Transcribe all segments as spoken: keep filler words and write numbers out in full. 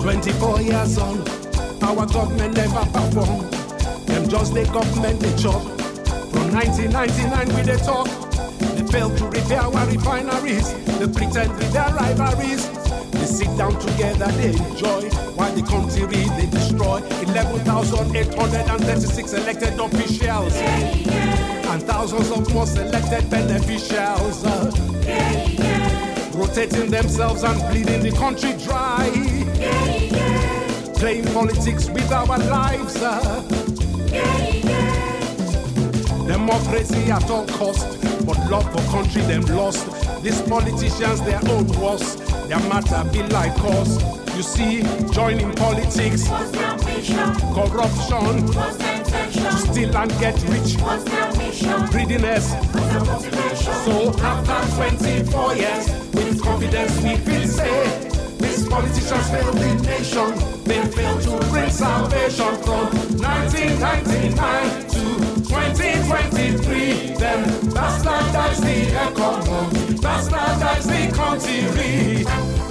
twenty-four years on, our government never perform. Them just the government they chop. From nineteen ninety-nine we they talk. They fail to repair our refineries. They pretend with their rivalries. They sit down together, they enjoy. While the country they destroy. eleven thousand eight hundred thirty-six elected officials. Yeah, yeah. And thousands of more selected beneficiaries. Uh, yeah, yeah. Rotating themselves and bleeding the country dry. Yeah, yeah. Playing politics with our lives. Uh, yeah, yeah. Democracy at all cost, but love for country them lost. These politicians their own worst. Their matter be like us. You see, joining politics, What's their mission? corruption, What's their intention? to steal and get rich, What's their mission? greediness. What's their motivation? So after twenty-four years, with confidence we feel say, these politicians failed the nation. They failed to bring salvation from nineteen ninety-nine to twenty twenty-three. Then bastardize the economy, bastardize the country.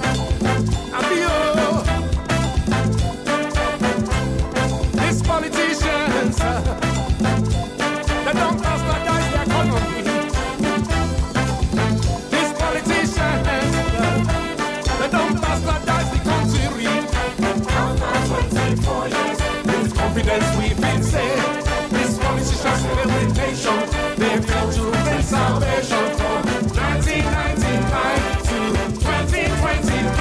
Adio. These politicians, uh, they don't bastardize the economy. These politicians, uh, they don't bastardize the country. After twenty-four years, With confidence we can say, these politicians fail the nation. They fail to bring salvation from nineteen ninety-nine to twenty twenty.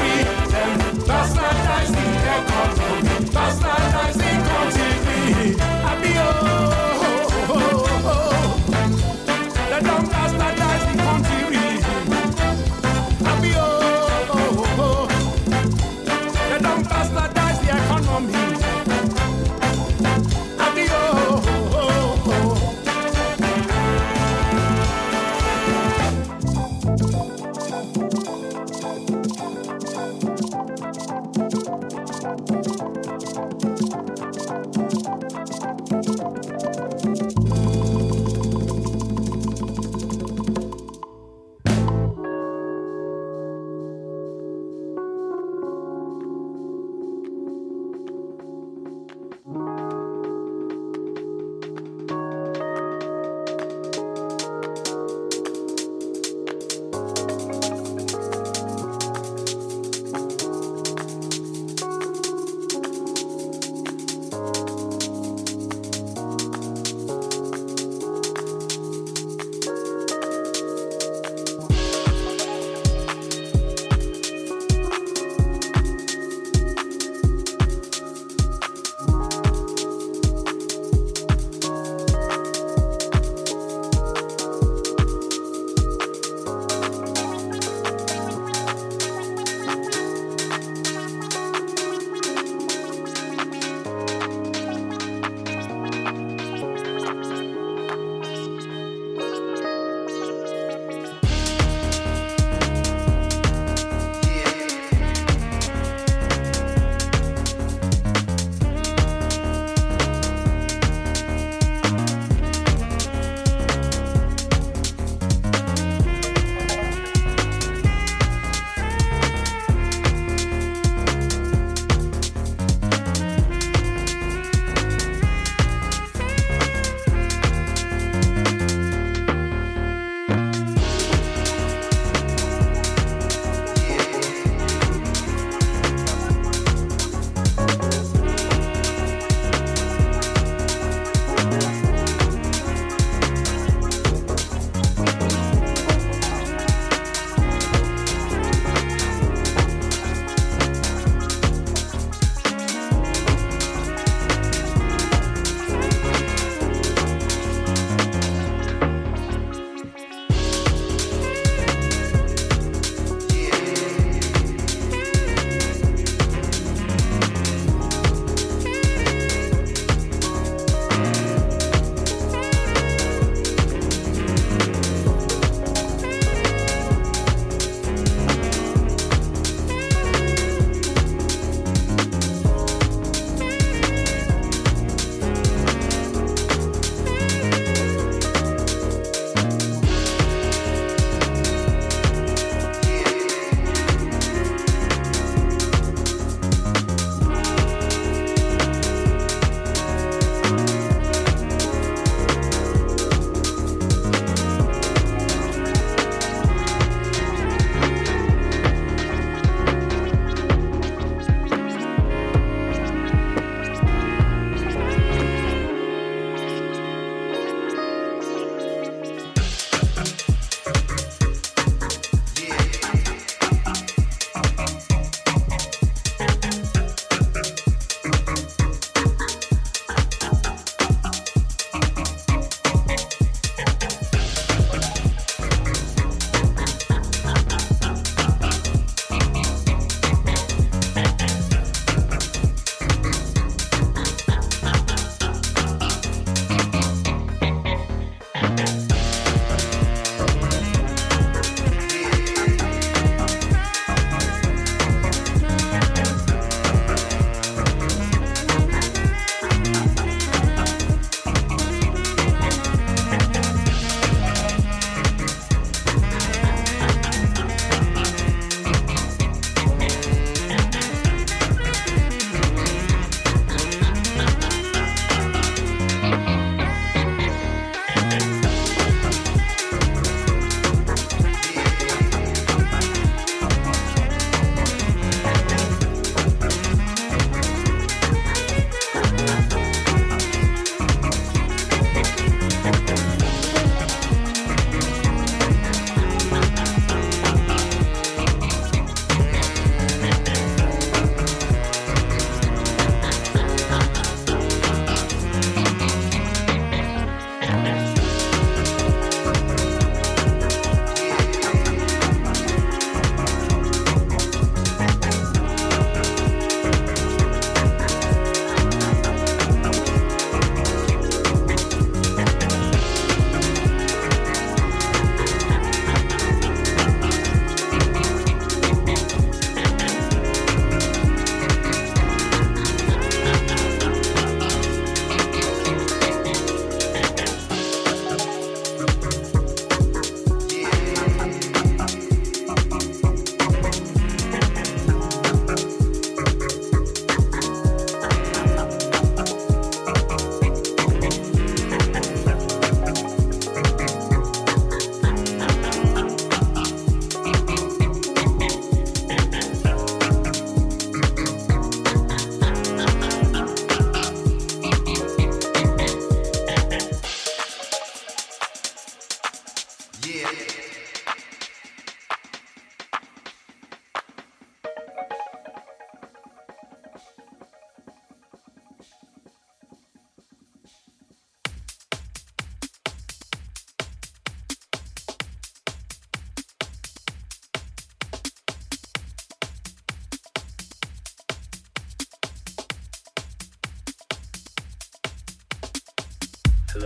Hello.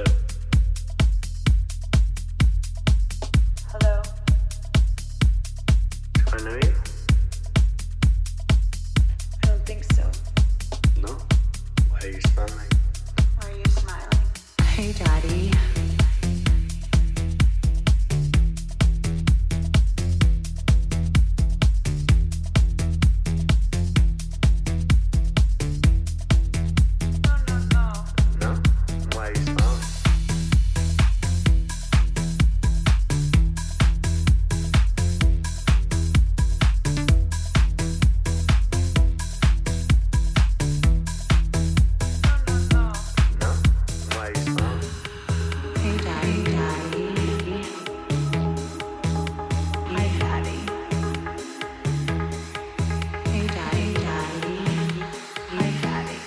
Hello. Do I know you? I don't think so. No? Why are you smiling? Why are you smiling? Hey, Daddy. No? Why are you smiling? No? Why are you smiling? Hey, Daddy. Daddy. Hi, Daddy. Hey, Daddy. Daddy. Hi, Daddy.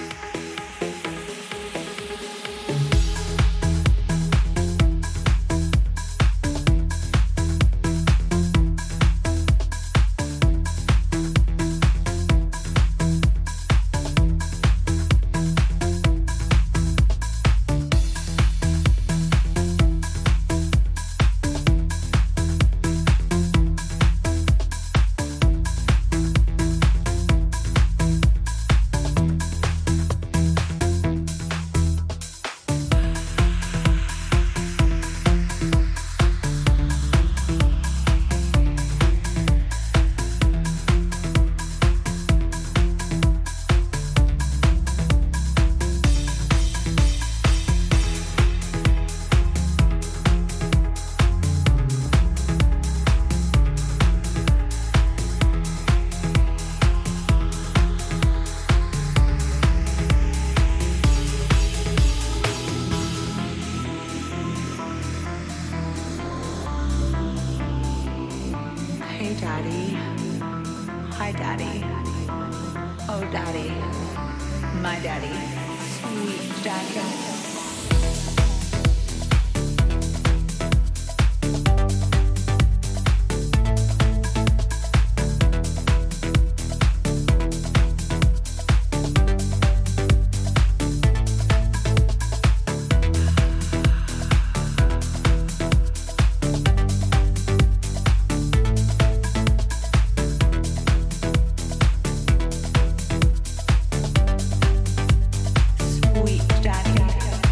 Hey, Daddy. Hi, Daddy. Oh, Daddy. My Daddy. Sweet Daddy. Sweet Daddy.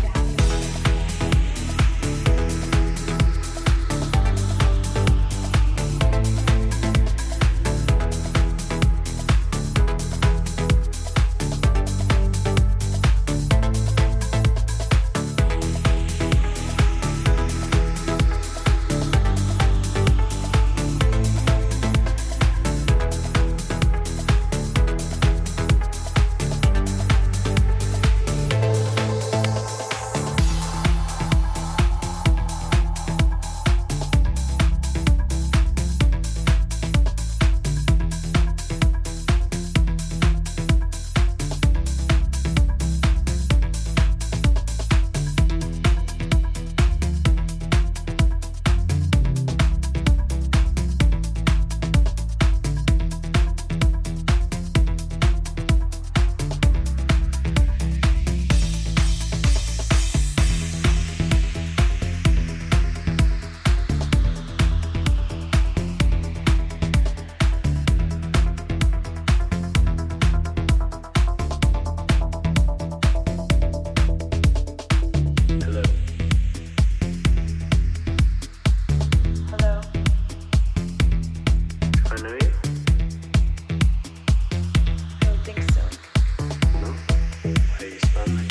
Hello. Hello. Do I know you? I don't think so. No? Why are you smiling?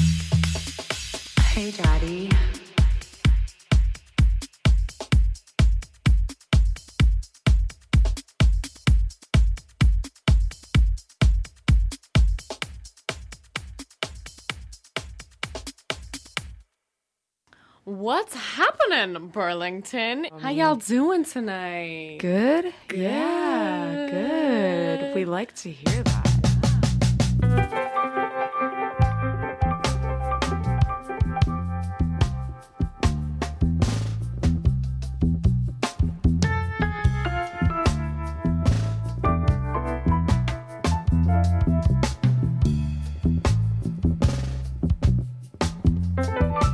Hey, Daddy. What's happening, Burlington? How y'all doing tonight? Good? Yeah, good. We like to hear that. Thank you.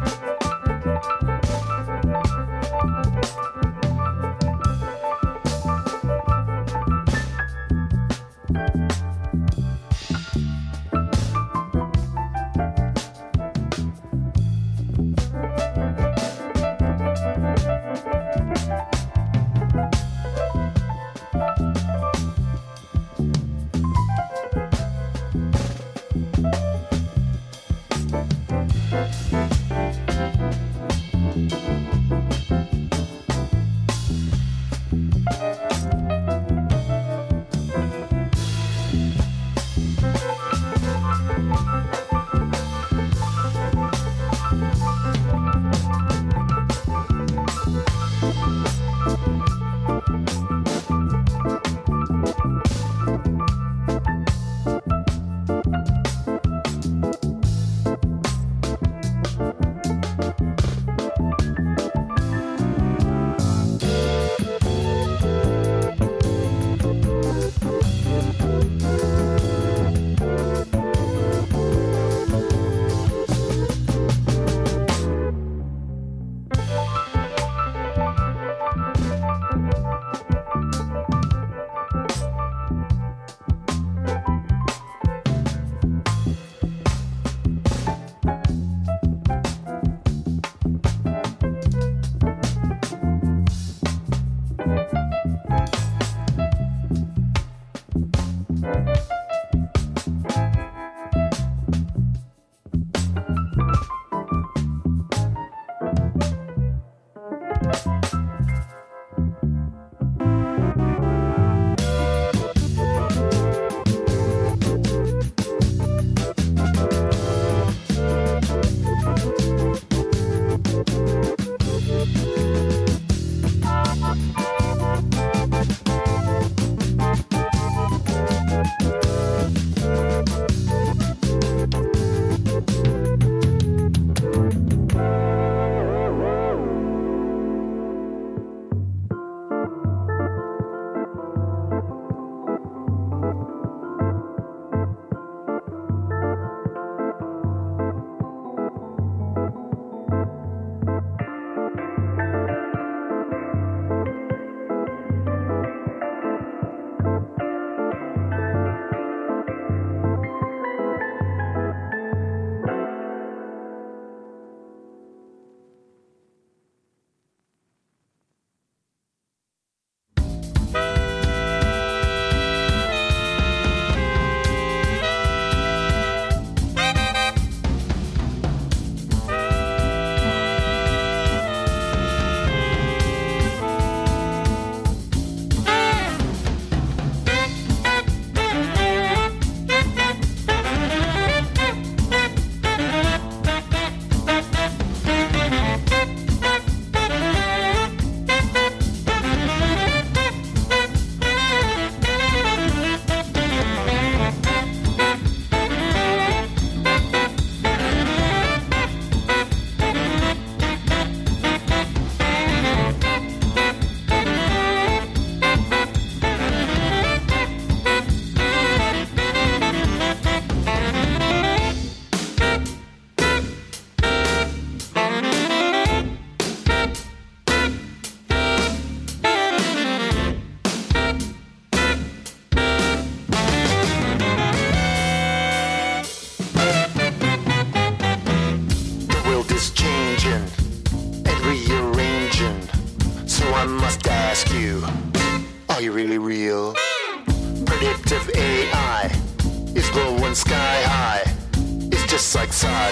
Are you really real? Predictive A I is blowing sky high. It's just like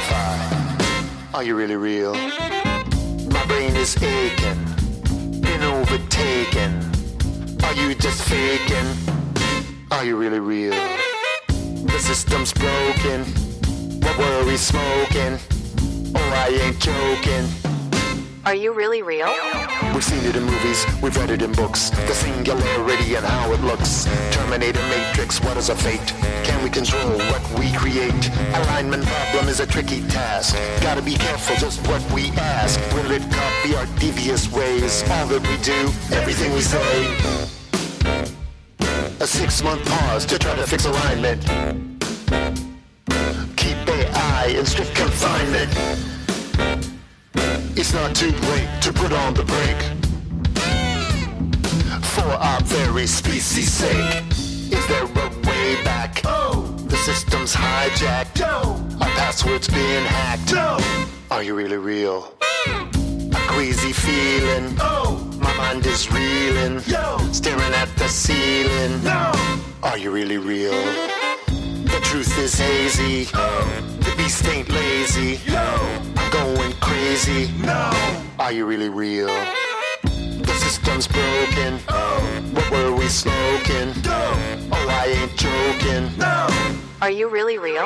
sci-fi. Are you really real? My brain is aching, been overtaken. Are you just faking? Are you really real? The system's broken. What were we smoking? Oh, I ain't joking. Are you really real? We've seen it in movies, we've read it in books. The singularity and how it looks. Terminator, Matrix, what is a fate? Can we control what we create? Alignment problem is a tricky task. Gotta be careful just what we ask. Will it copy our devious ways? All that we do, everything we say. A six-month pause to try to fix alignment. Keep A I in strict confinement. It's not too late to put on the brake. For our very species' sake. Is there a way system's hijacked. Yo. My password's being hacked. No. Are you really real? A queasy feeling. Oh. My mind is reeling. Yo. Staring at the ceiling. No. Are you really real? The truth is hazy. Oh. The beast ain't lazy. Yo. I'm going crazy. No. Are you really real? The system's broken. Oh. What were we smoking? No. Oh, I ain't joking. No. Are you really real?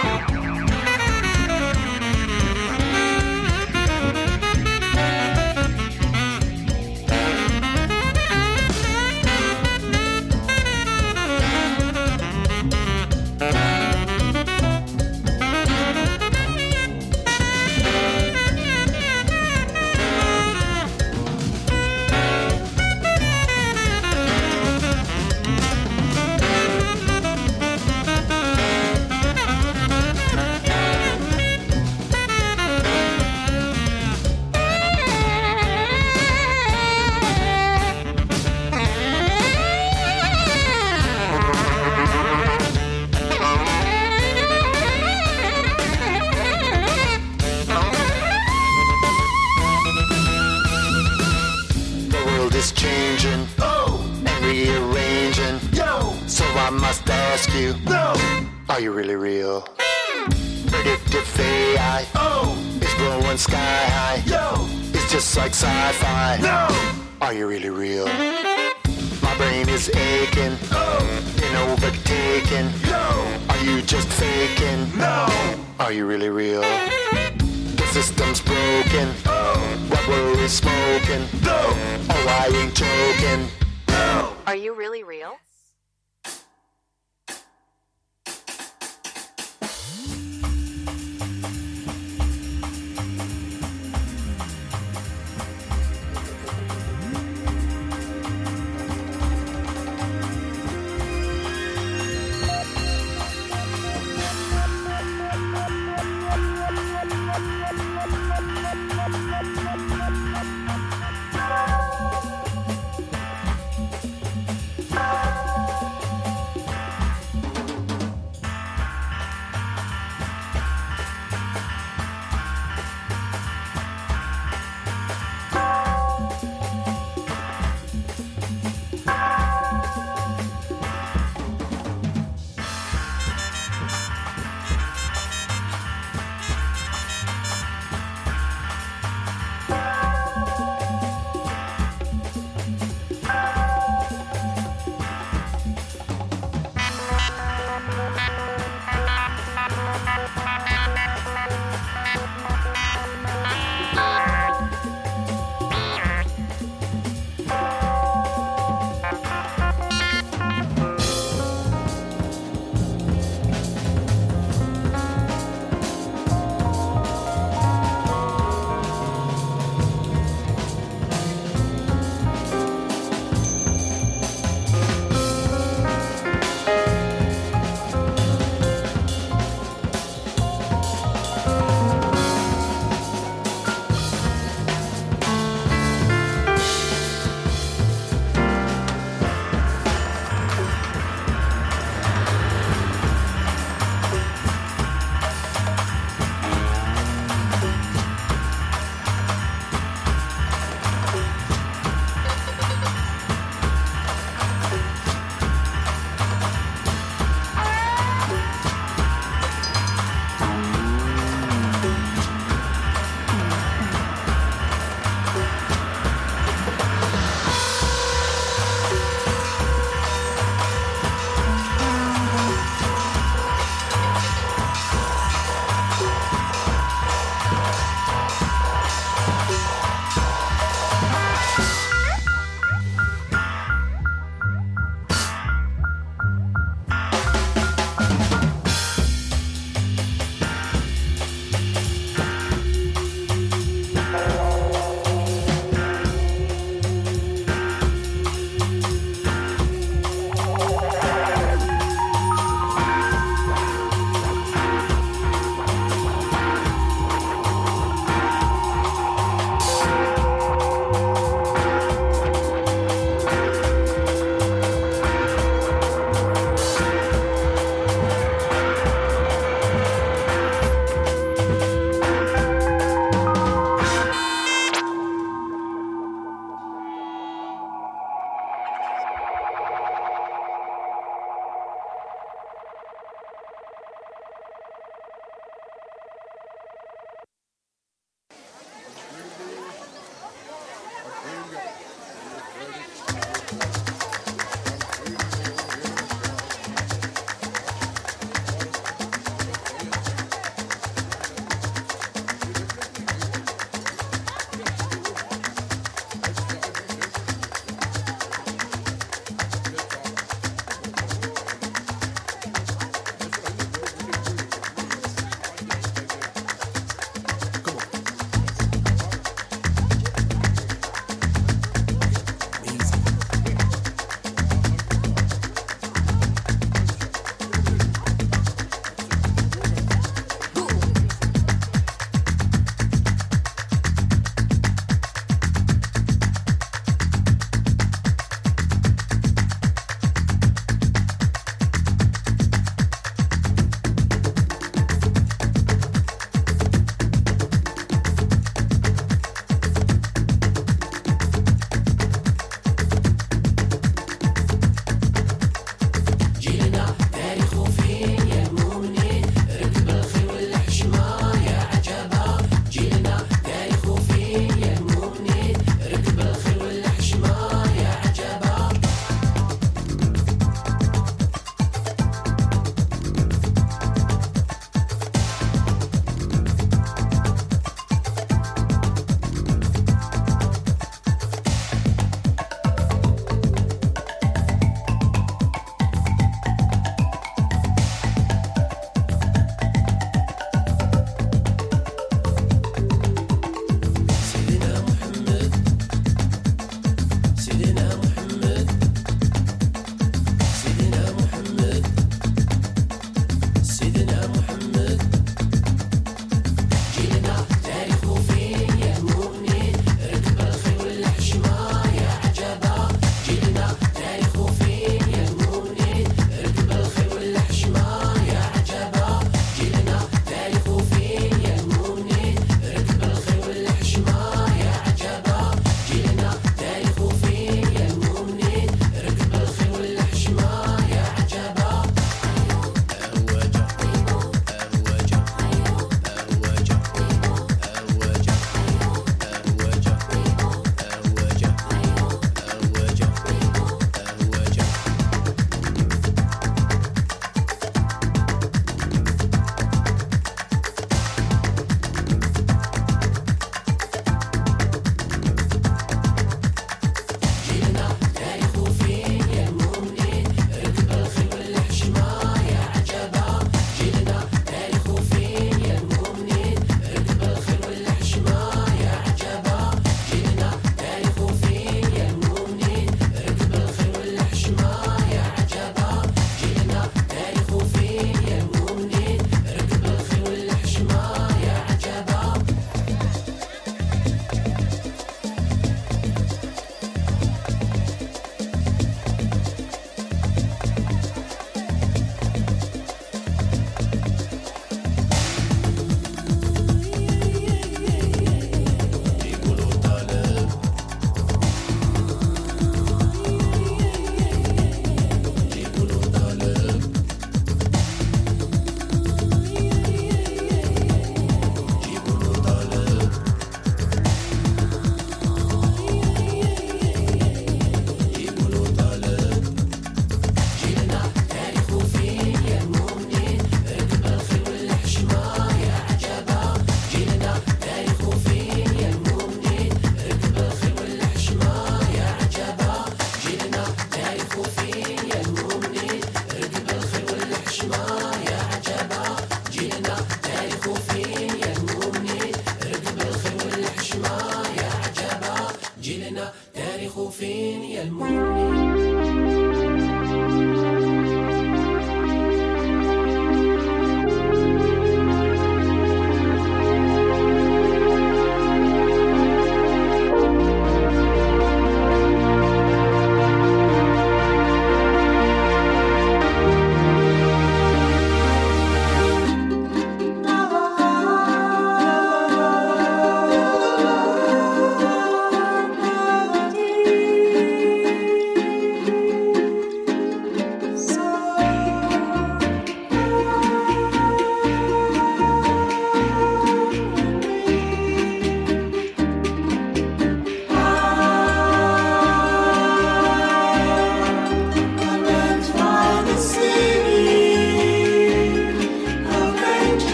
Is changing, oh, and rearranging, yo. So I must ask you, no. Are you really real? Predictive A I, oh, is blowing sky high, yo. It's just like sci-fi, no. Are you really real? My brain is aching, oh, and overtaken, yo. Are you just faking? No. Are you really real? The system's broken. Oh. What were we smoking? No. Oh, I ain't joking. No. Are you really real? Bye.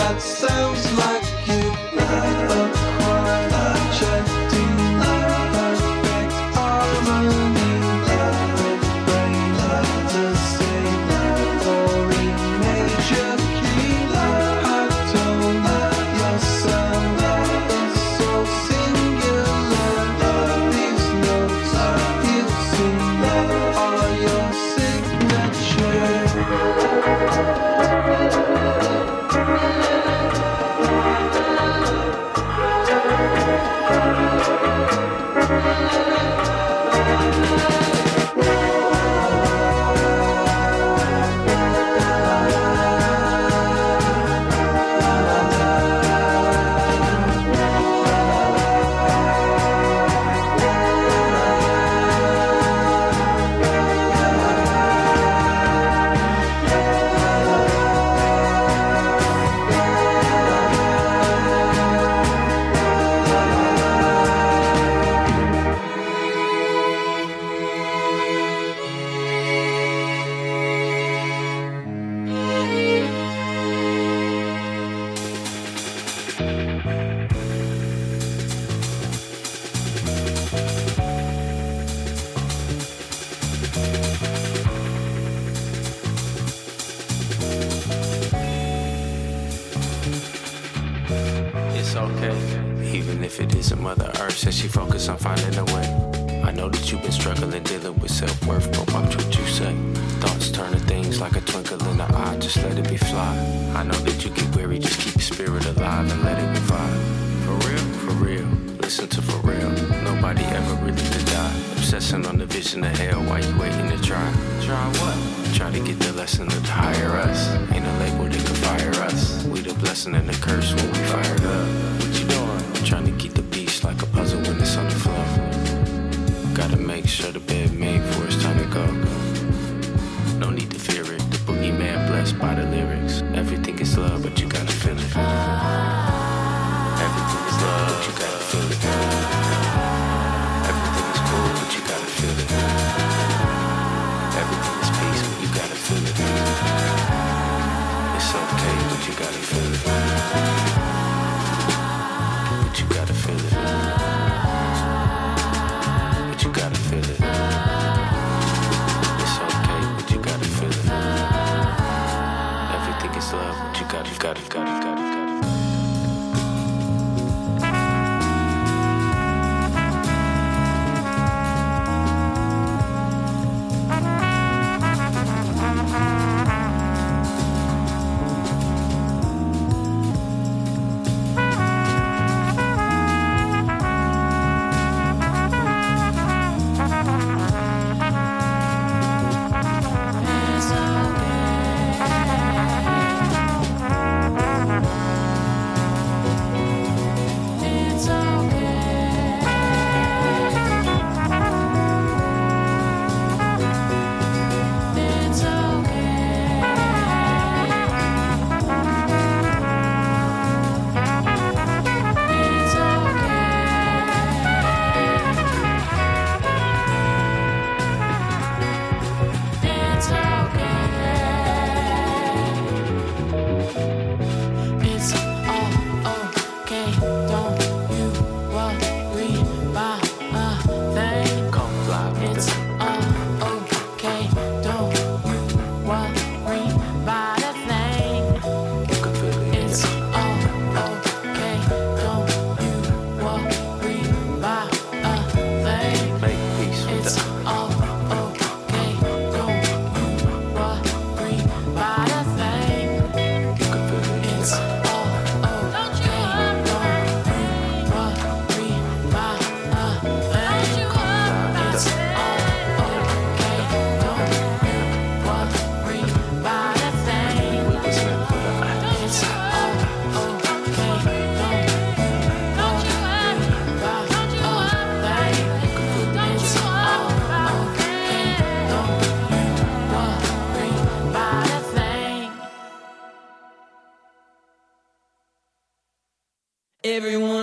That sounds like you. A quieting, perfect harmony, fantasy, or in major key. High-tone, your sound is so singular. These notes you sing are your It's okay, even if it isn't Mother Earth. Says she focused on finding a way. I know that you've been struggling, dealing with self-worth. But watch what you say. Thoughts turn to things like a twinkle in the eye. Just let it be fly. I know that you get weary, just keep your spirit alive and let it revive. For real, for real, listen to for real. Nobody ever really did die. Obsessing on the vision of hell while you waiting to try. Try what? Try to get the lesson to hire us. Ain't a label that can fire us. We the blessing and the curse when we fired up. What you doing? Trying to keep the beast like a puzzle when it's on the floor. Gotta make sure the bed made for it's time to go. No need to fear it. The boogeyman blessed by the lyrics. Everything is love, but you gotta feel it. Everything is love, but you gotta feel it. Everything is cool, but you gotta feel it. Everything is peace, but you gotta feel it. It's okay, but you gotta feel it. But you gotta feel it. But you gotta feel it. It's okay, but you gotta feel it. Everything is love, but you gotta, gotta, gotta, gotta, gotta. Everyone